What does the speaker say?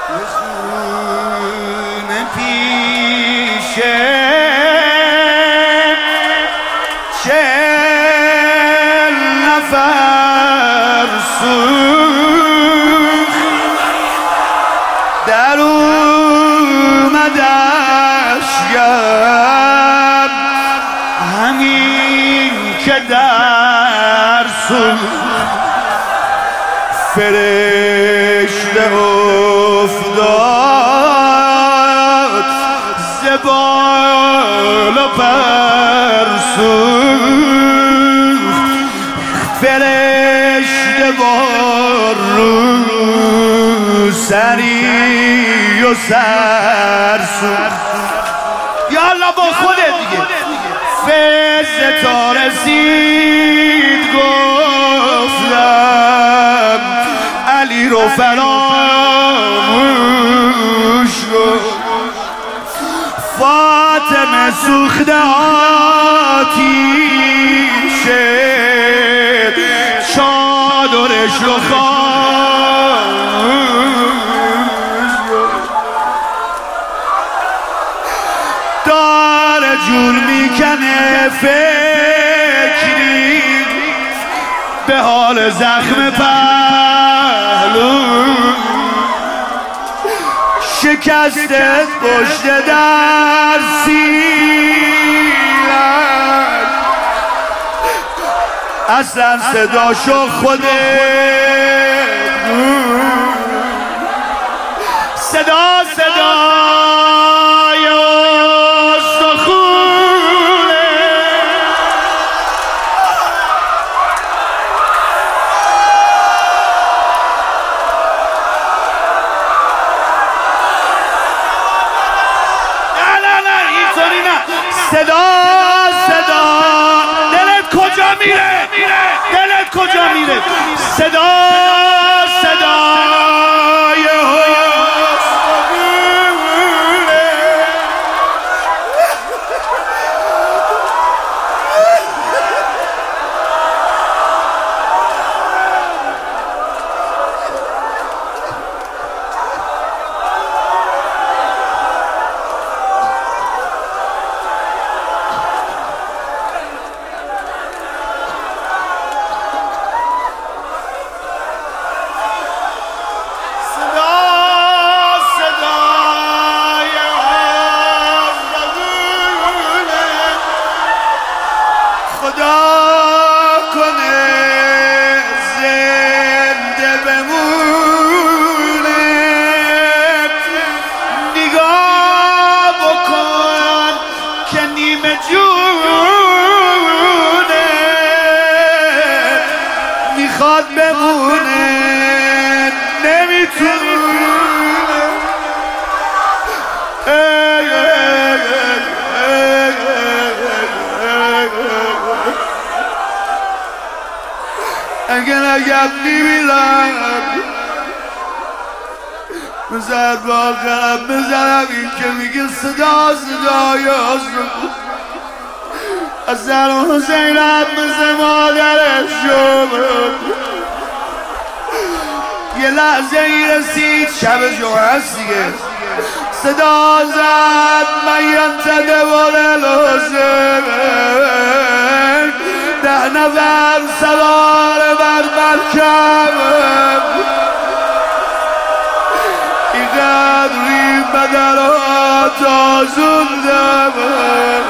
خون پیشه چل نفر سوخت در اومدش یم همین که در سوخت فرشته افتاد زبال و پر سوخت فرشته بار رو سری و سر سوخت. یالا با خودت دیگه فیض تا رسید گفتم علی رو فراموش کن فاطمه سوخته آتیشه چادرش رو خاموش کن داره جون میکنه فکری به حال زخم پهلو شکسته پشت در سیلک اصلا صداشو خودت صدا صدای استخونه نه اینطوری نه صدا صدا دلت کجا میره دلت کجا میره صدا صدای میخواد بمونه نمیتونه اگر نگم میبینم بزر با آخرم بزرم این که میگه صدا صدای آسمان از زن و حسینم مثل مادرش شد یه لحظه ای رسید شب جمعه هست دیگه صدا زد من ینتده بال الحسین 10 نفر سوار بر مرکب اینقدر این بدر ها تازوندم